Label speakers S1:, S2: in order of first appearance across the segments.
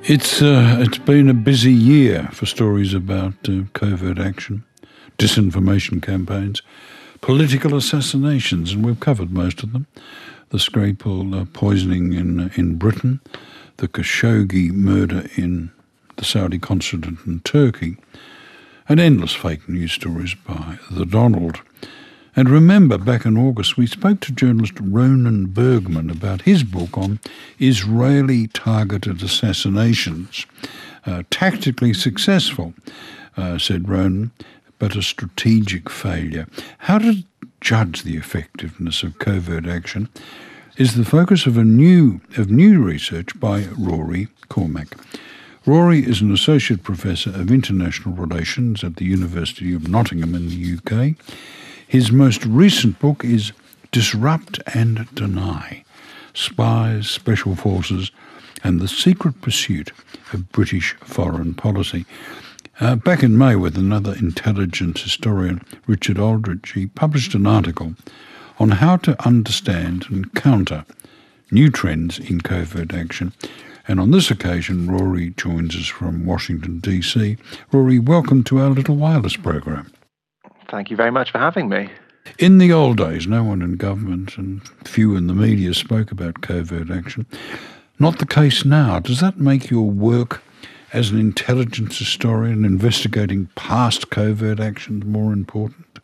S1: It's been a busy year for stories about covert action, disinformation campaigns, political assassinations, and we've covered most of them. The Skripal poisoning in Britain, the Khashoggi murder in the Saudi consulate in Turkey, and endless fake news stories by the Donald. And remember, back in August, we spoke to journalist Ronan Bergman about his book on Israeli targeted assassinations. Tactically successful, said Ronan, but a strategic failure. How to judge the effectiveness of covert action is the focus of new research by Rory Cormack. Rory is an associate professor of international relations at the University of Nottingham in the UK. His most recent book is Disrupt and Deny: Spies, Special Forces and the Secret Pursuit of British Foreign Policy. Back in May, with another intelligence historian, Richard Aldrich, he published an article on how to understand and counter new trends in covert action. And on this occasion, Rory joins us from Washington, D.C. Rory, welcome to our Little Wireless program.
S2: Thank you very much for having me.
S1: In the old days, no one in government and few in the media spoke about covert action. Not the case now. Does that make your work as an intelligence historian investigating past covert actions more important?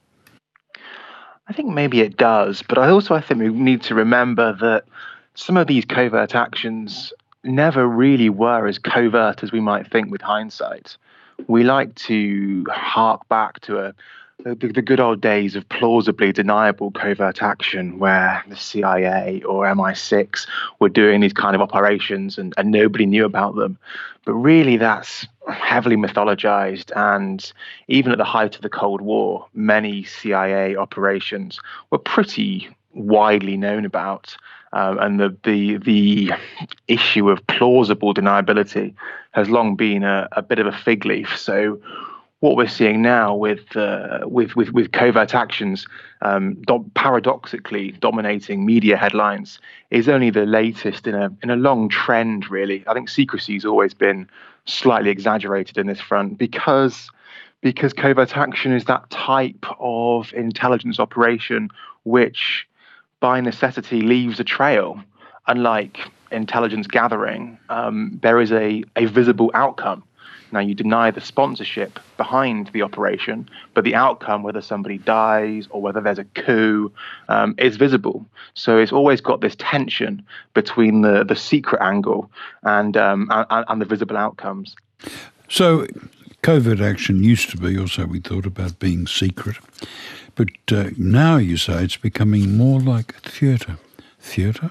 S2: I think maybe it does, but I think we need to remember that some of these covert actions never really were as covert as we might think with hindsight. We like to hark back to the good old days of plausibly deniable covert action where the CIA or MI6 were doing these kind of operations and nobody knew about them. But really, that's heavily mythologized. And even at the height of the Cold War, many CIA operations were pretty widely known about. And the issue of plausible deniability has long been a bit of a fig leaf. So what we're seeing now with covert actions paradoxically dominating media headlines is only the latest in a long trend, really. I think secrecy has always been slightly exaggerated in this front because covert action is that type of intelligence operation which by necessity leaves a trail. Unlike intelligence gathering, there is a visible outcome. Now, you deny the sponsorship behind the operation, but the outcome, whether somebody dies or whether there's a coup, is visible. So it's always got this tension between the secret angle and the visible outcomes.
S1: So covert action used to be, also we thought about being secret, but now you say it's becoming more like theatre. Theatre?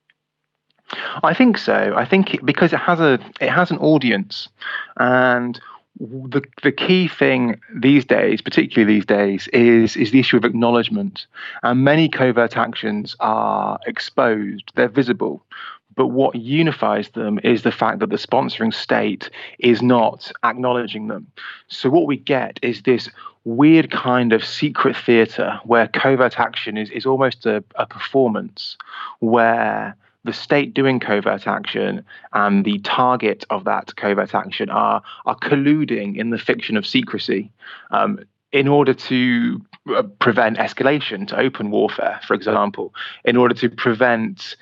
S2: I think so. I think because it has an audience, and the key thing these days, particularly these days, is the issue of acknowledgement. And many covert actions are exposed; they're visible. But what unifies them is the fact that the sponsoring state is not acknowledging them. So what we get is this weird kind of secret theatre where covert action is almost a performance, where the state doing covert action and the target of that covert action are colluding in the fiction of secrecy in order to prevent escalation to open warfare, for example, in order to prevent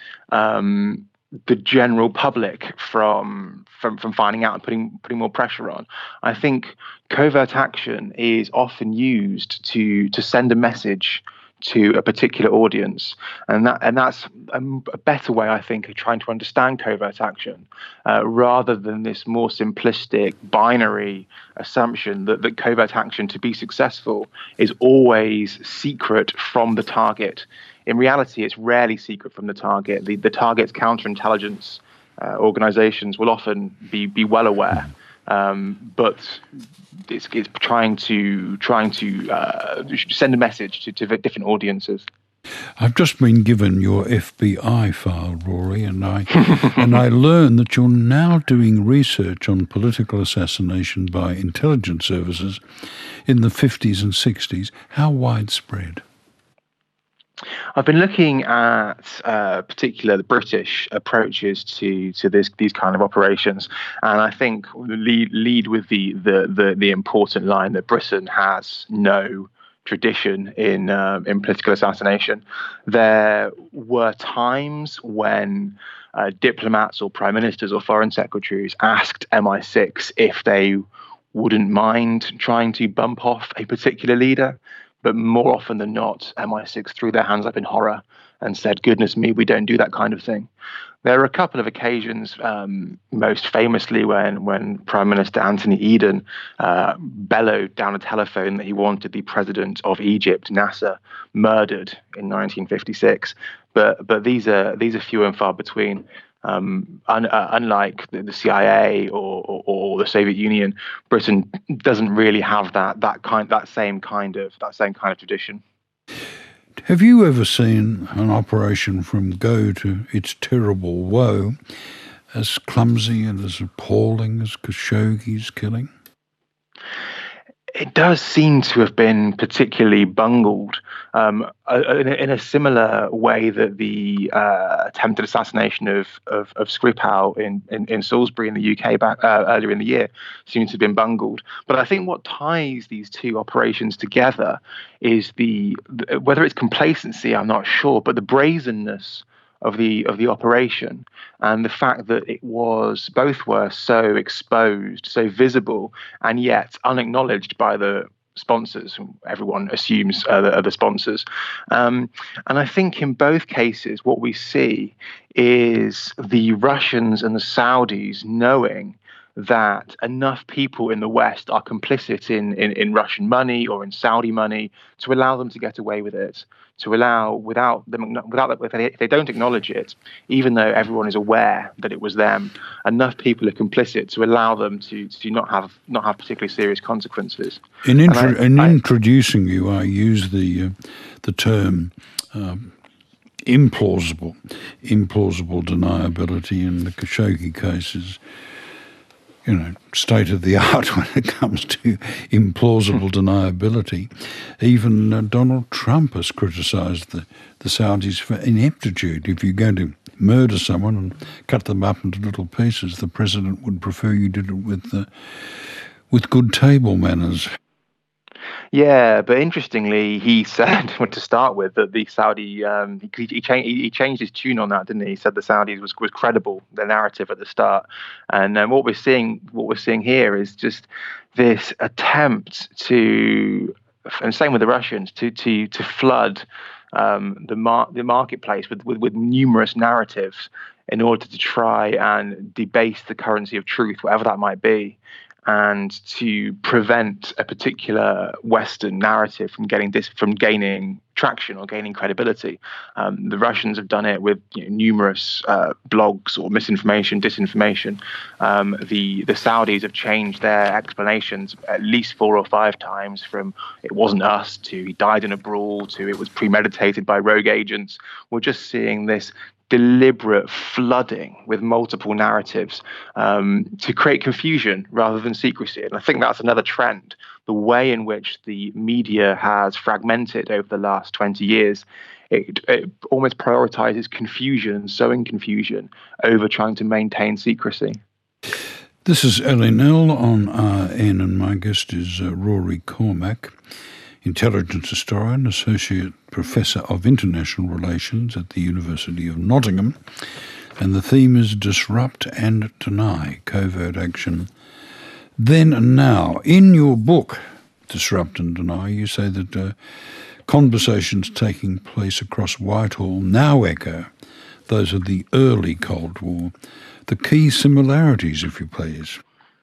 S2: the general public from finding out and putting more pressure on. I think covert action is often used to send a message to a particular audience, and that's a better way, I think, of trying to understand covert action, rather than this more simplistic binary assumption that covert action, to be successful, is always secret from the target. In reality, it's rarely secret from the target. The target's counterintelligence organizations will often be well aware, but it's trying to send a message to different audiences.
S1: I've just been given your FBI file, Rory, and I learn that you're now doing research on political assassination by intelligence services in the 50s and 60s. How widespread?
S2: I've been looking at particular the British approaches to these kind of operations, and I think lead with the important line that Britain has no tradition in political assassination. There were times when diplomats or prime ministers or foreign secretaries asked MI6 if they wouldn't mind trying to bump off a particular leader. But more often than not, MI6 threw their hands up in horror and said, "Goodness me, we don't do that kind of thing." There are a couple of occasions, most famously when Prime Minister Anthony Eden bellowed down a telephone that he wanted the president of Egypt, Nasser, murdered in 1956. But these are few and far between. Unlike the CIA or the Soviet Union, Britain doesn't really have that same kind of tradition.
S1: Have you ever seen an operation from go to its terrible woe as clumsy and as appalling as Khashoggi's killing?
S2: It does seem to have been particularly bungled in a similar way that the attempted assassination of Skripal in Salisbury in the UK back earlier in the year seems to have been bungled. But I think what ties these two operations together is whether it's complacency, I'm not sure, but the brazenness of the operation, and the fact that both were so exposed, so visible, and yet unacknowledged by the sponsors. Everyone assumes are the sponsors, and I think in both cases what we see is the Russians and the Saudis knowing that enough people in the West are complicit in Russian money or in Saudi money to allow them to get away with it, to allow if they don't acknowledge it, even though everyone is aware that it was them, enough people are complicit to allow them to not have particularly serious consequences.
S1: In introducing you, I use the term implausible deniability in the Khashoggi cases. State of the art when it comes to implausible deniability. Even Donald Trump has criticised the Saudis for ineptitude. If you're going to murder someone and cut them up into little pieces, the president would prefer you did it with good table manners.
S2: Yeah, but interestingly, he said, to start with, that the Saudi he changed his tune on that, didn't he? He said the Saudis was credible, the narrative at the start, and what we're seeing here is just this attempt to, and same with the Russians, to flood the marketplace with numerous narratives in order to try and debase the currency of truth, whatever that might be, and to prevent a particular Western narrative from gaining traction or gaining credibility. The Russians have done it with numerous blogs or misinformation, disinformation. The Saudis have changed their explanations at least 4 or 5 times, from "it wasn't us" to "he died in a brawl" to "it was premeditated by rogue agents." We're just seeing this deliberate flooding with multiple narratives to create confusion rather than secrecy. And I think that's another trend. The way in which the media has fragmented over the last 20 years, it almost prioritizes confusion, sowing confusion, over trying to maintain secrecy.
S1: This is LNL on RN, and my guest is Rory Cormack, intelligence historian, Associate Professor of International Relations at the University of Nottingham. And the theme is Disrupt and Deny, Covert Action Then and Now. In your book, Disrupt and Deny, you say that conversations taking place across Whitehall now echo those of the early Cold War. The key similarities, if you please.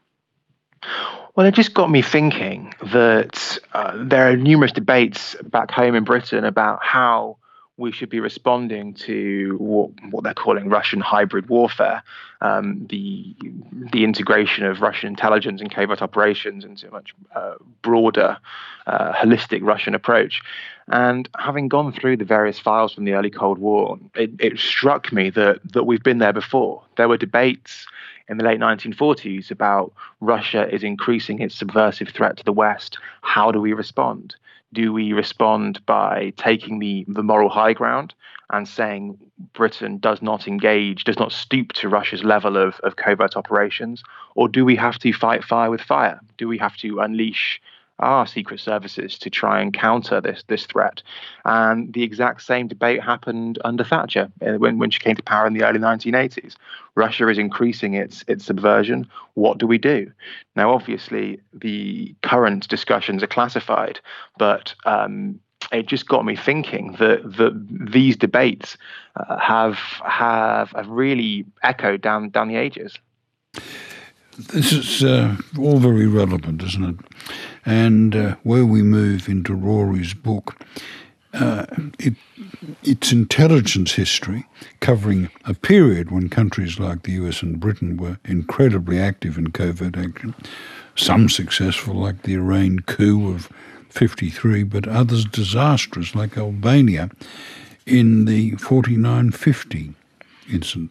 S2: Well, it just got me thinking that there are numerous debates back home in Britain about how we should be responding to what they're calling Russian hybrid warfare, the integration of Russian intelligence and covert operations into a much broader, holistic Russian approach. And having gone through the various files from the early Cold War, it struck me that we've been there before. There were debates in the late 1940s about Russia is increasing its subversive threat to the West. How do we respond? Do we respond by taking the moral high ground and saying Britain does not engage, does not stoop to Russia's level of covert operations? Or do we have to fight fire with fire? Do we have to unleash our secret services to try and counter this threat? And the exact same debate happened under Thatcher when she came to power in the early 1980s. Russia is increasing its subversion. What do we do? Now, obviously, the current discussions are classified, but it just got me thinking that these debates have really echoed down the ages.
S1: This is all very relevant, isn't it? And where we move into Rory's book, it's intelligence history covering a period when countries like the US and Britain were incredibly active in covert action, some successful like the Iranian coup of 1953, but others disastrous like Albania in the 49-50 incident.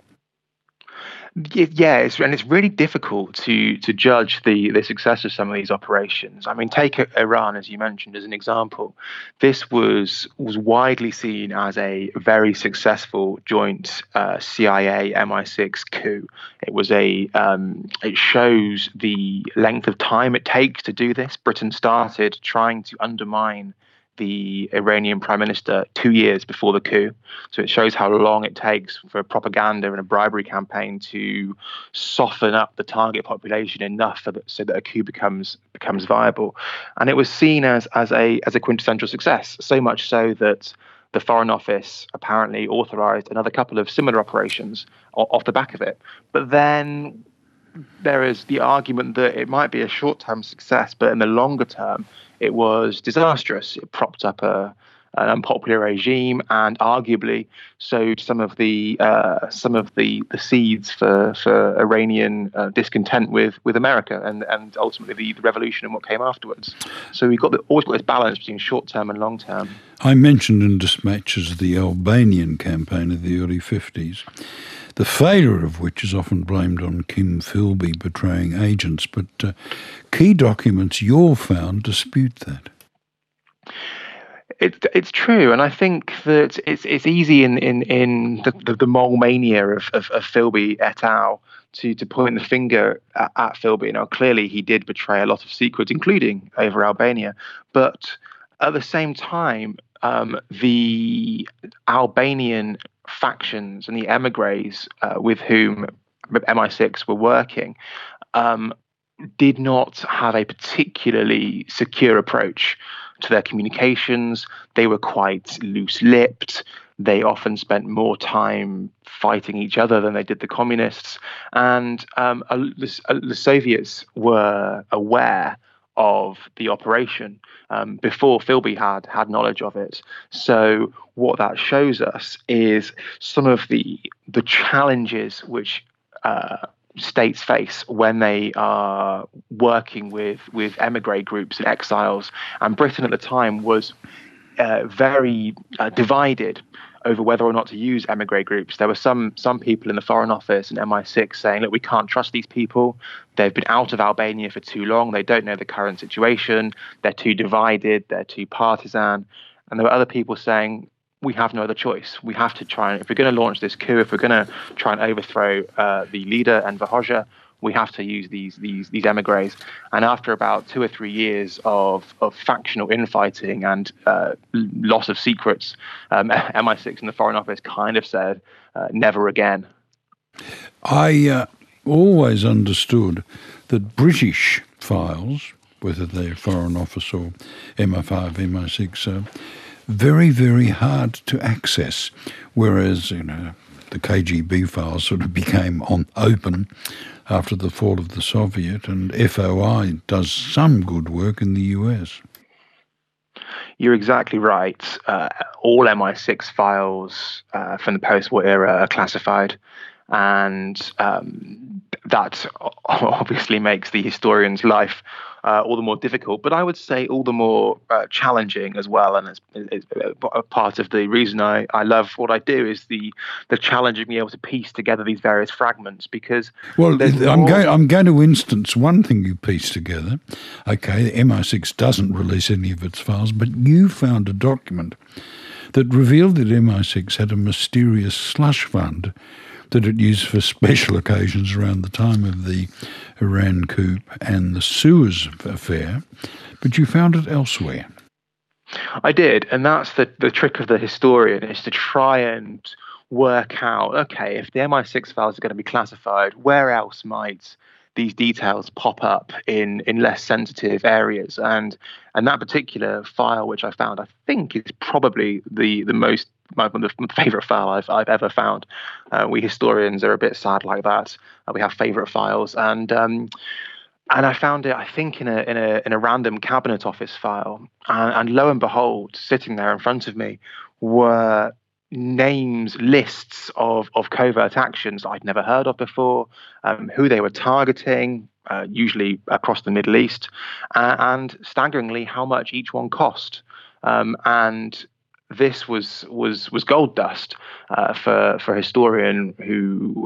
S2: Yeah, it's really difficult to judge the success of some of these operations. I mean, take Iran, as you mentioned, as an example. This was widely seen as a very successful joint CIA MI6 coup. It was it shows the length of time it takes to do this. Britain started trying to undermine the Iranian prime minister 2 years before the coup. So it shows how long it takes for a propaganda and a bribery campaign to soften up the target population enough so that a coup becomes viable. And it was seen as a quintessential success, so much so that the Foreign Office apparently authorized another couple of similar operations off the back of it. But then there is the argument that it might be a short-term success, but in the longer term, it was disastrous. It propped up an unpopular regime and arguably sowed some of the seeds for Iranian discontent with America and ultimately the revolution and what came afterwards. So we've always got this balance between short-term and long-term.
S1: I mentioned in Dispatches the Albanian campaign of the early 50s. The failure of which is often blamed on Kim Philby betraying agents, but key documents you've found dispute that.
S2: It's true, and I think that it's easy in the mole mania of Philby et al. to point the finger at Philby. Now, clearly, he did betray a lot of secrets, including over Albania, but at the same time, the Albanian factions and the emigres with whom MI6 were working did not have a particularly secure approach to their communications. They were quite loose-lipped. They often spent more time fighting each other than they did the communists. And the Soviets were aware of the operation before Philby had knowledge of it. So what that shows us is some of the challenges which states face when they are working with emigre groups and exiles. And Britain at the time was very divided over whether or not to use emigre groups. There were some people in the Foreign Office and MI6 saying, look, we can't trust these people. They've been out of Albania for too long. They don't know the current situation. They're too divided. They're too partisan. And there were other people saying, we have no other choice. We have to try, and if we're going to launch this coup, if we're going to try and overthrow the leader, Enver Hoxha, we have to use these emigres. And after about 2 or 3 years of factional infighting and loss of secrets, MI6 and the Foreign Office kind of said, never again.
S1: I always understood that British files, whether they're Foreign Office or MI5, MI6, are very, very hard to access, whereas, the KGB files sort of became open after the fall of the Soviet, and FOI does some good work in the US.
S2: You're exactly right. All MI6 files from the post-war era are classified, and that obviously makes the historian's life all the more difficult, but I would say all the more challenging as well. And it's a part of the reason I love what I do is the challenge of being able to piece together these various fragments. Because
S1: I'm going to instance one thing you pieced together. Okay, the MI6 doesn't release any of its files, but you found a document that revealed that MI6 had a mysterious slush fund that it used for special occasions around the time of the Iran coup and the Suez affair, but you found it elsewhere.
S2: I did, and that's the trick of the historian, is to try and work out, okay, if the MI6 files are going to be classified, where else might these details pop up in less sensitive areas? And that particular file, which I found, I think is probably the favourite file I've ever found. We historians are a bit sad like that. We have favourite files, and I found it, I think, in a random cabinet office file, and lo and behold, sitting there in front of me were lists of covert actions that I'd never heard of before, who they were targeting, usually across the Middle East, and staggeringly how much each one cost. And this was gold dust for a historian who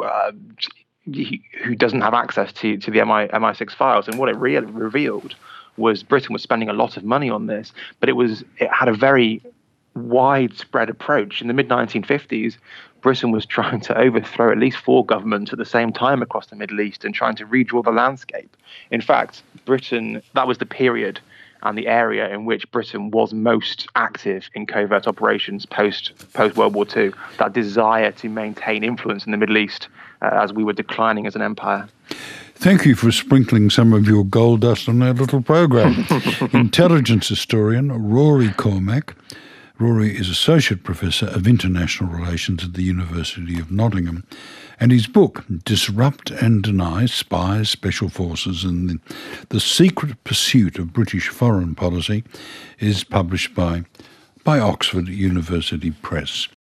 S2: doesn't have access to the MI6 files. And what it really revealed was Britain was spending a lot of money on this, but it had a very widespread approach. In the mid-1950s, Britain was trying to overthrow at least 4 governments at the same time across the Middle East and trying to redraw the landscape. In fact, Britain, that was the period and the area in which Britain was most active in covert operations post World War II, that desire to maintain influence in the Middle East as we were declining as an empire.
S1: Thank you for sprinkling some of your gold dust on our little program. Intelligence historian Rory Cormack. Rory is Associate Professor of International Relations at the University of Nottingham, and his book, Disrupt and Deny, Spies, Special Forces and the Secret Pursuit of British Foreign Policy, is published by Oxford University Press.